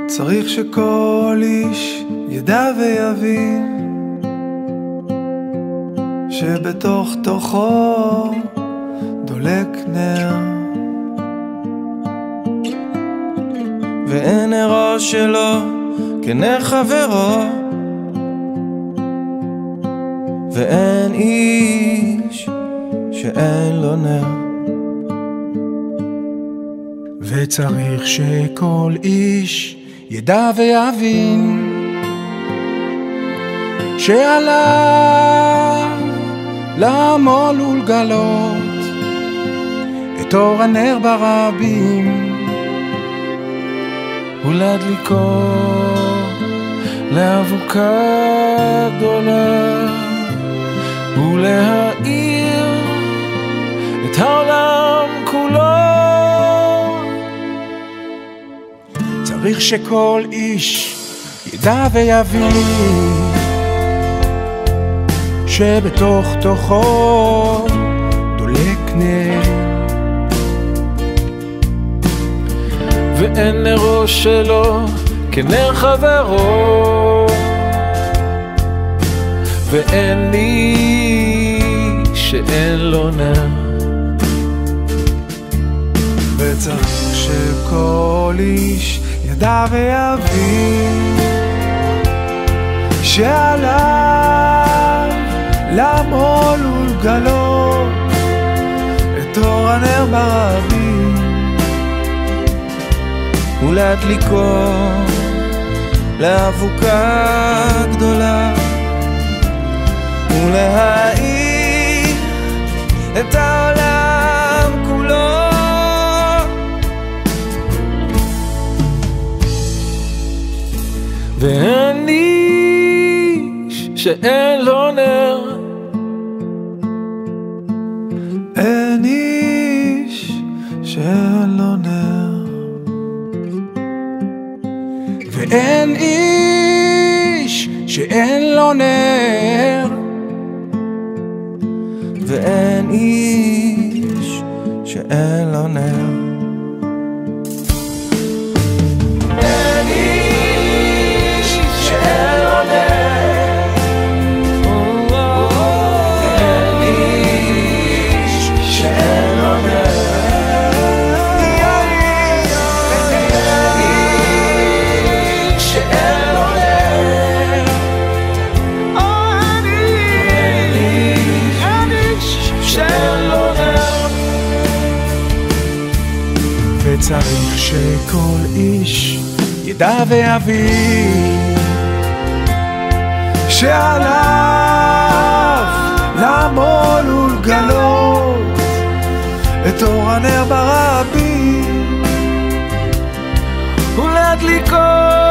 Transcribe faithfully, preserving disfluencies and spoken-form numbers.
צריך שכל איש ידע ויבין שבתוך תוכו דולק נר, ואין נרו שלו כנר חברו, ואין איש שאין לו נר. וצריך שכל איש ידע ויבין שעליו לעמול ולגלות את אור הנר ברבים ולהדליקו לאבוקה גדולה ולהאיר את העולם כולו. צריך שכל איש ידע ויבין שבתוך תוכו דולק נר, ואין נרו שלו כנר חברו, ואין איש שאין לו נר. וצריך שכל איש ידע ויבין שעליו לעמול ולגלות את אור הנר ברבים ולהדליקו לאבוקה גדולה ולהאיר את העולם כולו. ואין איש שאין לו נר, אין איש שאין לו נר, ואין איש שאין לו נר, ואין איש שאין לו נר. וצריך שכל איש ידע ויבין שעליו לעמול ולגלות את אור הנר ברבים ולהדליקו